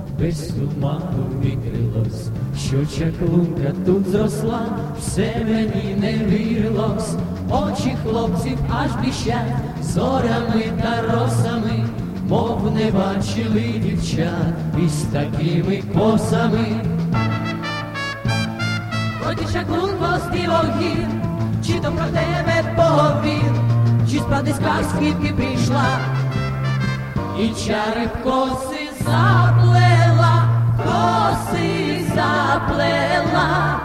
без туману вітрилось, що чаклунка тут зросла, все мені не вірилось, очі хлопців аж блищать зорями та росами, мов не бачили дівчат із такими косами. Ой, ти чаклунко з дивогір, чи то про тебе поговір, чи справді з казки ти прийшла, і чари в коси заплела, коси заплела.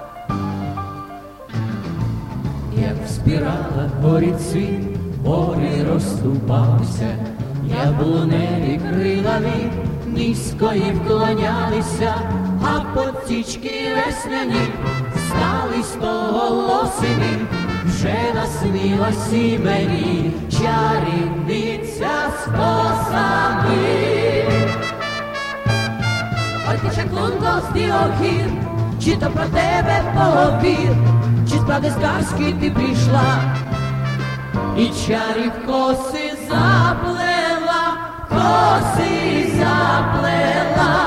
Як взбирала горі цвіт, гори розступалися, яблуневі крилаві низько і вклонялися, а потічки весняні стали стоголосими. Вже наснилась і мені чарівниця з косами. Ой, ти чаклунко з дивогір, чи то про тебе поговір, чи справді з казки ти прийшла, і чарів коси заплела, коси заплела.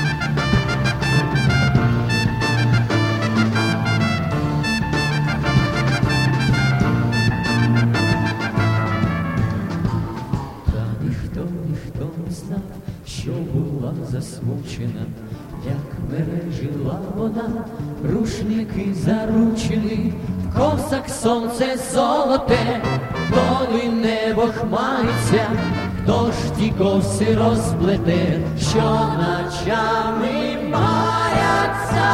Ніхто не знав, що була засмучена, як мережила вона, рушники заручені, в косах сонце золоте, коли небо хмається, хто ж ті коси розплете, що ночами маяться.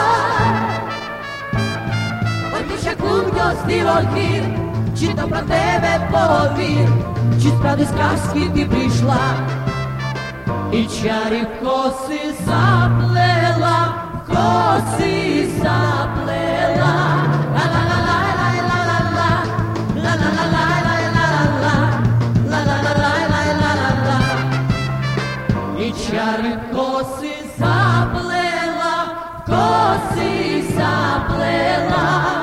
Ой, ти чаклунко з дивогір, чи то про тебе поговір, чи справді з казки ти прийшла, і чарів коси заплела, коси заплела. І чарів коси заплела, коси заплела.